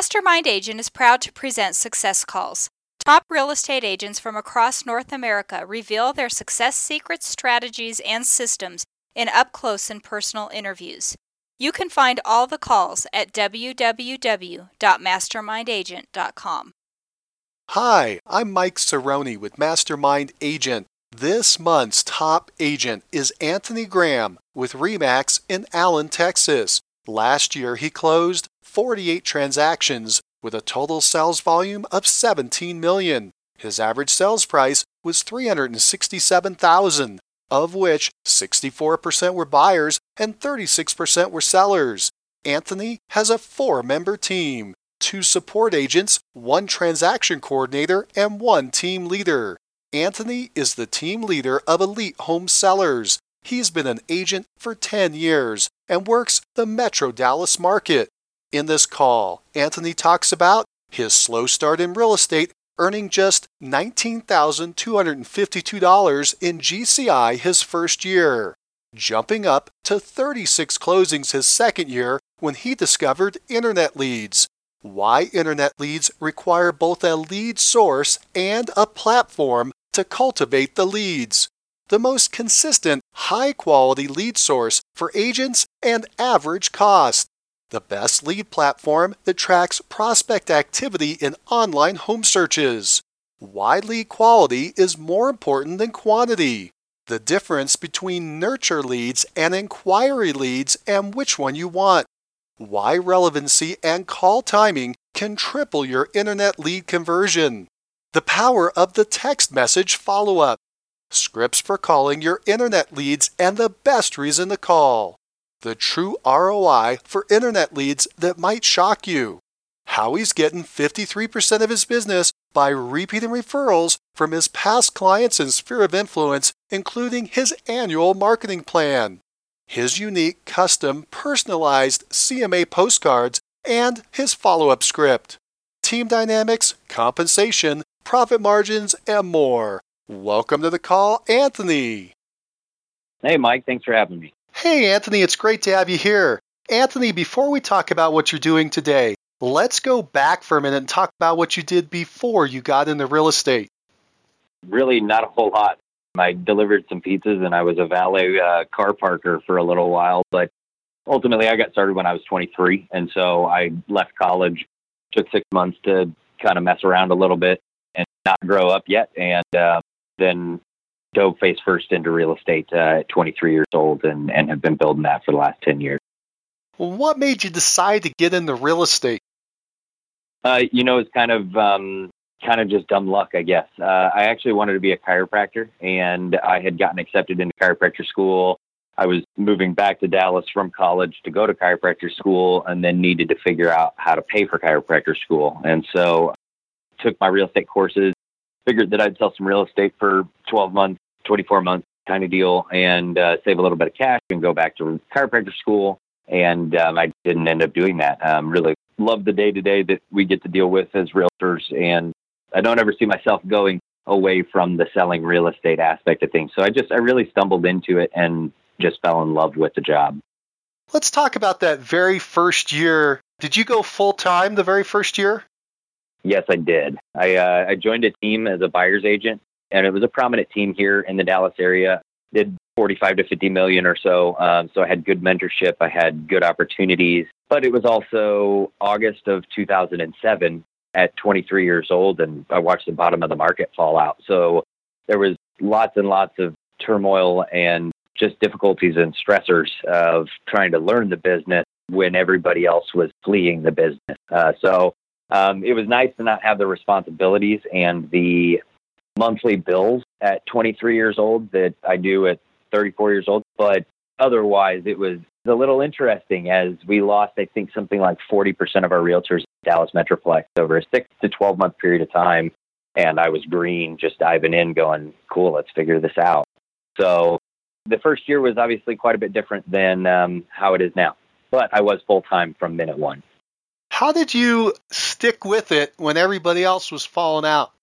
Mastermind Agent is proud to present Success Calls. Top real estate agents from across North America reveal their success secrets, strategies, and systems in up-close and personal interviews. You can find all the calls at www.mastermindagent.com. Hi, I'm Mike Cerrone with Mastermind Agent. This month's top agent is Anthony Graham with RE/MAX in Allen, Texas. Last year, he closed 48 transactions with a total sales volume of $17 million. His average sales price was $367,000, of which 64% were buyers and 36% were sellers. Anthony has a 4-member team, 2 support agents, 1 transaction coordinator, and 1 team leader. Anthony is the team leader of Elite Home Sellers. He's been an agent for 10 years and works the Metro Dallas market. In this call, Anthony talks about his slow start in real estate, earning just $19,252 in GCI his first year, jumping up to 36 closings his second year when he discovered internet leads, why internet leads require both a lead source and a platform to cultivate the leads, the most consistent, high-quality lead source for agents, and average cost, the best lead platform that tracks prospect activity in online home searches, why lead quality is more important than quantity, the difference between nurture leads and inquiry leads and which one you want, why relevancy and call timing can triple your internet lead conversion, the power of the text message follow-up, scripts for calling your internet leads and the best reason to call, the true ROI for internet leads that might shock you, how he's getting 53% of his business by repeat and referrals from his past clients and sphere of influence, including his annual marketing plan, his unique custom personalized CMA postcards, and his follow-up script, team dynamics, compensation, profit margins, and more. Welcome to the call, Anthony. Hey, Mike. Thanks for having me. Hey, Anthony. It's great to have you here. Anthony, before we talk about what you're doing today, let's go back for a minute and talk about what you did before you got into real estate. Really not a whole lot. I delivered some pizzas and I was a valet car parker for a little while, but ultimately I got started when I was 23. And so I left college, took 6 months to kind of mess around a little bit and not grow up yet. And then dove face first into real estate at 23 years old and have been building that for the last 10 years. Well, what made you decide to get into real estate? It's kind of just dumb luck, I guess. I actually wanted to be a chiropractor, and I had gotten accepted into chiropractor school. I was moving back to Dallas from college to go to chiropractor school and then needed to figure out how to pay for chiropractor school. And so I took my real estate courses, figured that I'd sell some real estate for 12 months, 24 months kind of deal, and save a little bit of cash and go back to chiropractor school. And I didn't end up doing that. Really love the day-to-day that we get to deal with as realtors, and I don't ever see myself going away from the selling real estate aspect of things. So I really stumbled into it and just fell in love with the job. Let's talk about that very first year. Did you go full-time the very first year? Yes, I did. I joined a team as a buyer's agent, and it was a prominent team here in the Dallas area. Did 45 to 50 million or so. So I had good mentorship. I had good opportunities. But it was also August of 2007 at 23 years old, and I watched the bottom of the market fall out. So there was lots and lots of turmoil and just difficulties and stressors of trying to learn the business when everybody else was fleeing the business. So it was nice to not have the responsibilities and the monthly bills at 23 years old that I do at 34 years old. But otherwise, it was a little interesting as we lost, I think, something like 40% of our realtors in Dallas Metroplex over a 6 to 12 month period of time. And I was green, just diving in, going, cool, let's figure this out. So the first year was obviously quite a bit different than how it is now. But I was full-time from minute one. How did you stick with it when everybody else was falling out?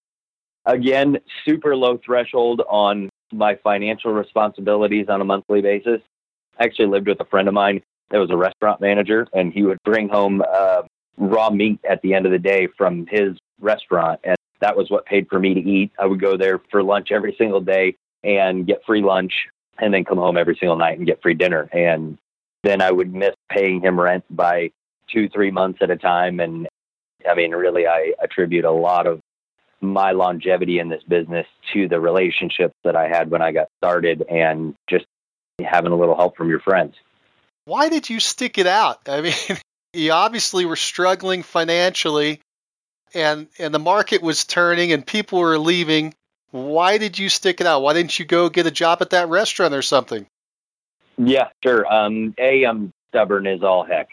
Again, super low threshold on my financial responsibilities on a monthly basis. I actually lived with a friend of mine that was a restaurant manager, and he would bring home raw meat at the end of the day from his restaurant. And that was what paid for me to eat. I would go there for lunch every single day and get free lunch, and then come home every single night and get free dinner. And then I would miss paying him rent by 2-3 months at a time. And I mean, really, I attribute a lot of my longevity in this business to the relationships that I had when I got started and just having a little help from your friends. Why did you stick it out? I mean, you obviously were struggling financially, and the market was turning and people were leaving. Why did you stick it out? Why didn't you go get a job at that restaurant or something? Yeah, sure. I'm stubborn as all heck.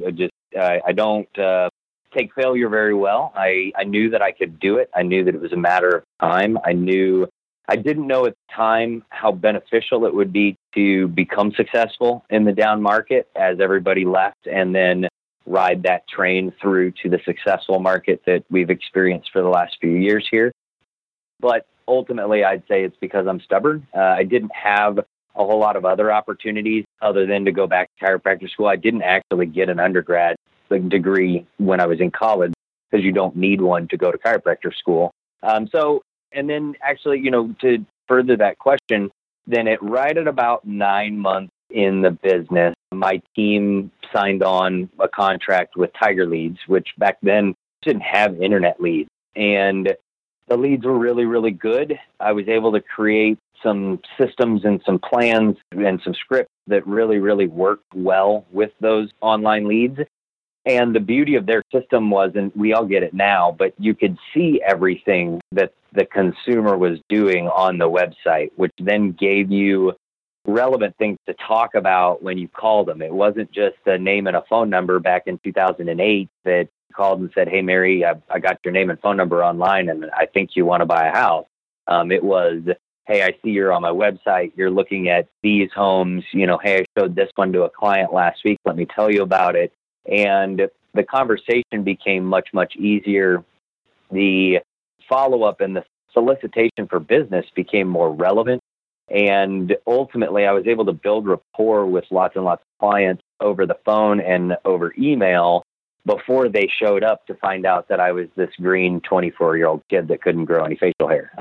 I don't take failure very well. I knew that I could do it. I knew that it was a matter of time. I didn't know at the time how beneficial it would be to become successful in the down market as everybody left, and then ride that train through to the successful market that we've experienced for the last few years here. But ultimately, I'd say it's because I'm stubborn. I didn't have a whole lot of other opportunities other than to go back to chiropractor school. I didn't actually get an undergrad degree when I was in college because you don't need one to go to chiropractor school. And then actually, to further that question, then right at about 9 months in the business, my team signed on a contract with Tiger Leads, which back then didn't have internet leads. And the leads were really, really good. I was able to create some systems and some plans and some scripts that really, really worked well with those online leads. And the beauty of their system was, and we all get it now, but you could see everything that the consumer was doing on the website, which then gave you relevant things to talk about when you called them. It wasn't just a name and a phone number back in 2008 that called and said, "Hey, Mary, I got your name and phone number online, and I think you want to buy a house." It was, "Hey, I see you're on my website. You're looking at these homes. Hey, I showed this one to a client last week. Let me tell you about it." And the conversation became much, much easier. The follow-up and the solicitation for business became more relevant. And ultimately, I was able to build rapport with lots and lots of clients over the phone and over email before they showed up to find out that I was this green 24-year-old kid that couldn't grow any facial hair.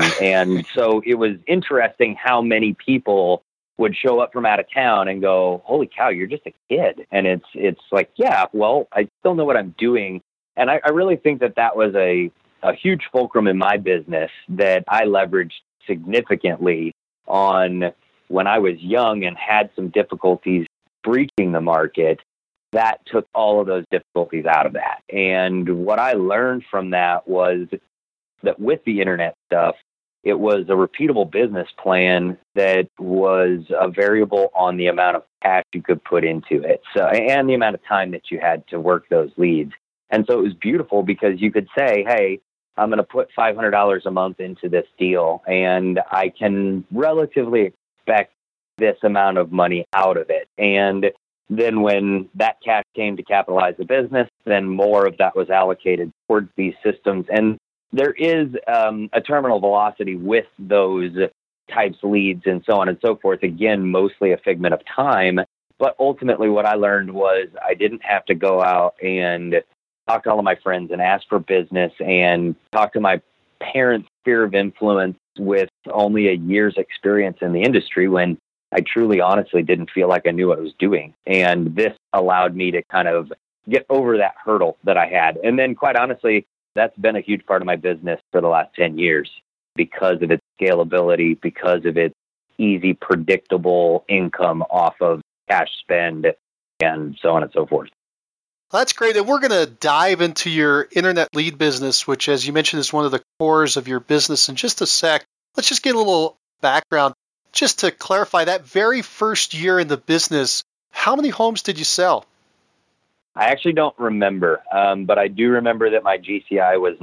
And so it was interesting how many people would show up from out of town and go, "Holy cow, you're just a kid." And it's like, yeah, well, I still know what I'm doing. And I really think that was a huge fulcrum in my business that I leveraged significantly on when I was young and had some difficulties breaching the market. That took all of those difficulties out of that. And what I learned from that was that with the internet stuff, it was a repeatable business plan that was a variable on the amount of cash you could put into it, and the amount of time that you had to work those leads. And so it was beautiful because you could say, "Hey, I'm going to put $500 a month into this deal, and I can relatively expect this amount of money out of it." And then when that cash came to capitalize the business, then more of that was allocated towards these systems. And there is a terminal velocity with those types of leads and so on and so forth. Again, mostly a figment of time. But ultimately, what I learned was I didn't have to go out and talk to all of my friends and ask for business and talk to my parents' sphere of influence with only a year's experience in the industry when I truly, honestly didn't feel like I knew what I was doing. And this allowed me to kind of get over that hurdle that I had. And then, quite honestly, that's been a huge part of my business for the last 10 years because of its scalability, because of its easy, predictable income off of cash spend, and so on and so forth. That's great. And we're going to dive into your internet lead business, which, as you mentioned, is one of the cores of your business in just a sec. Let's just get a little background. Just to clarify, that very first year in the business, how many homes did you sell? I actually don't remember, but I do remember that my GCI was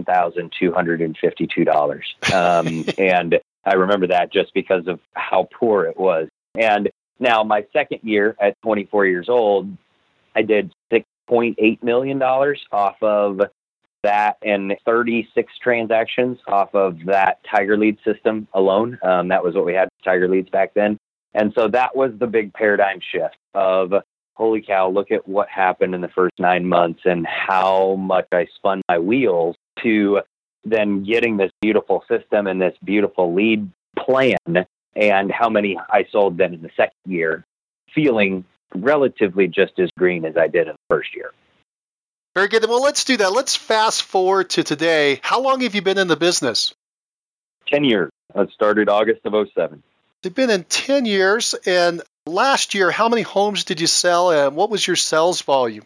$19,252. And I remember that just because of how poor it was. And now my second year at 24 years old, I did $6.8 million off of that and 36 transactions off of that Tiger Lead system alone. That was what we had for Tiger Leads back then. And so that was the big paradigm shift of holy cow, look at what happened in the first 9 months and how much I spun my wheels to then getting this beautiful system and this beautiful lead plan, and how many I sold then in the second year, feeling relatively just as green as I did in the first year. Very good. Well, let's do that. Let's fast forward to today. How long have you been in the business? 10 years. I started August of 2007. You've been in 10 years, and last year, how many homes did you sell, and what was your sales volume?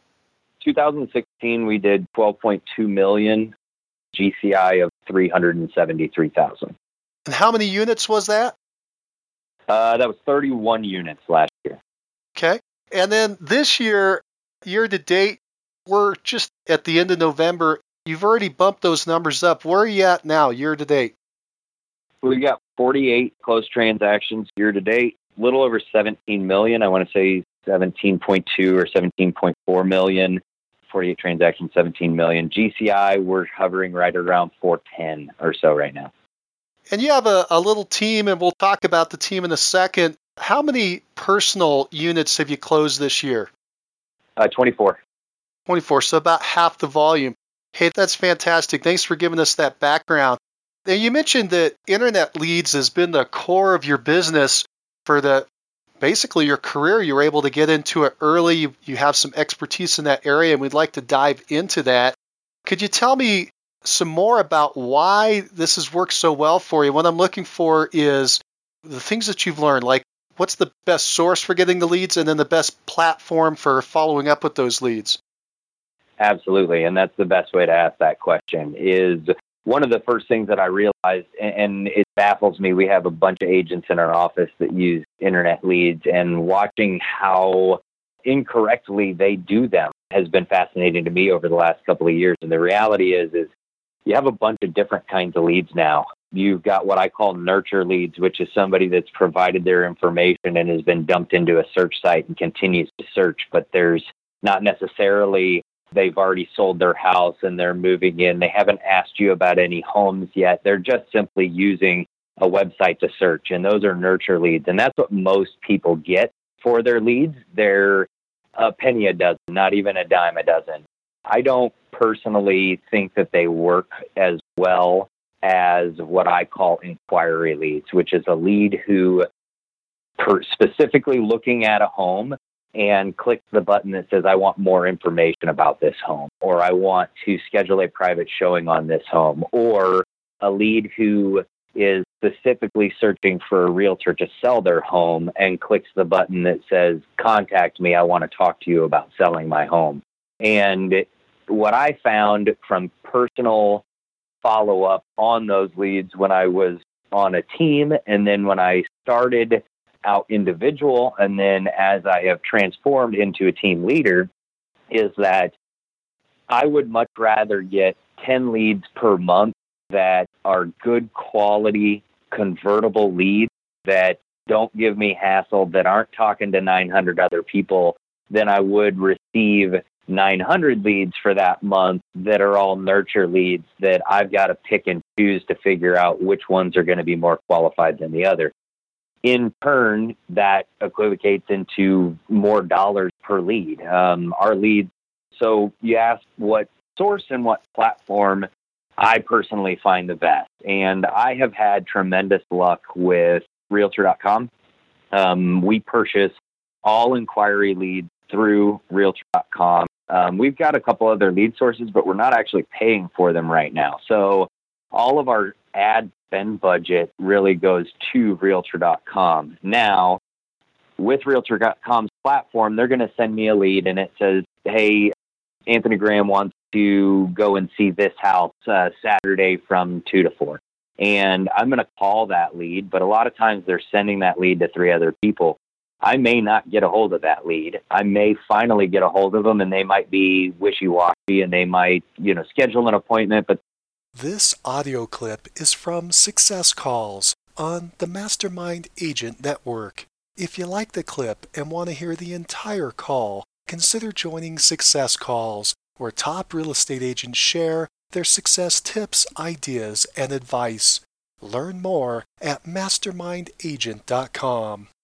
2016, we did 12.2 million, GCI of 373,000. And how many units was that? That was 31 units last year. Okay. And then this year, year to date, we're just at the end of November. You've already bumped those numbers up. Where are you at now, year to date? We got 48 closed transactions year to date, a little over 17 million. I want to say 17.2 or 17.4 million. 48 transactions, 17 million. GCI, we're hovering right around 410 or so right now. And you have a little team, and we'll talk about the team in a second. How many personal units have you closed this year? 24. 24, so about half the volume. Hey, that's fantastic. Thanks for giving us that background. Now, you mentioned that internet leads has been the core of your business for basically your career. You were able to get into it early. You have some expertise in that area, and we'd like to dive into that. Could you tell me some more about why this has worked so well for you? What I'm looking for is the things that you've learned, like what's the best source for getting the leads, and then the best platform for following up with those leads. Absolutely, and that's the best way to ask that question. Is one of the first things that I realized, and it baffles me, we have a bunch of agents in our office that use internet leads, and watching how incorrectly they do them has been fascinating to me over the last couple of years. And the reality is you have a bunch of different kinds of leads now. You've got what I call nurture leads, which is somebody that's provided their information and has been dumped into a search site and continues to search, but there's not necessarily they've already sold their house and they're moving in. They haven't asked you about any homes yet. They're just simply using a website to search, and those are nurture leads. And that's what most people get for their leads. They're a penny a dozen, not even a dime a dozen. I don't personally think that they work as well as what I call inquiry leads, which is a lead who specifically looking at a home and clicks the button that says, I want more information about this home, or I want to schedule a private showing on this home, or a lead who is specifically searching for a realtor to sell their home and clicks the button that says, contact me, I want to talk to you about selling my home. And what I found from personal follow-up on those leads when I was on a team, and then when I started out individual, and then as I have transformed into a team leader, is that I would much rather get 10 leads per month that are good quality convertible leads that don't give me hassle, that aren't talking to 900 other people, than I would receive 900 leads for that month that are all nurture leads that I've got to pick and choose to figure out which ones are going to be more qualified than the other. In turn, that equivocates into more dollars per lead. Our leads, so you asked what source and what platform I personally find the best. And I have had tremendous luck with Realtor.com. We purchase all inquiry leads through Realtor.com. We've got a couple other lead sources, but we're not actually paying for them right now. So all of our ad spend budget really goes to Realtor.com. Now, with Realtor.com's platform, they're going to send me a lead and it says, hey, Anthony Graham wants to go and see this house Saturday from 2 to 4. And I'm going to call that lead, but a lot of times they're sending that lead to 3 other people. I may not get a hold of that lead. I may finally get a hold of them, and they might be wishy-washy, and they might, schedule an appointment. But this audio clip is from Success Calls on the Mastermind Agent Network. If you like the clip and want to hear the entire call, consider joining Success Calls, where top real estate agents share their success tips, ideas, and advice. Learn more at mastermindagent.com.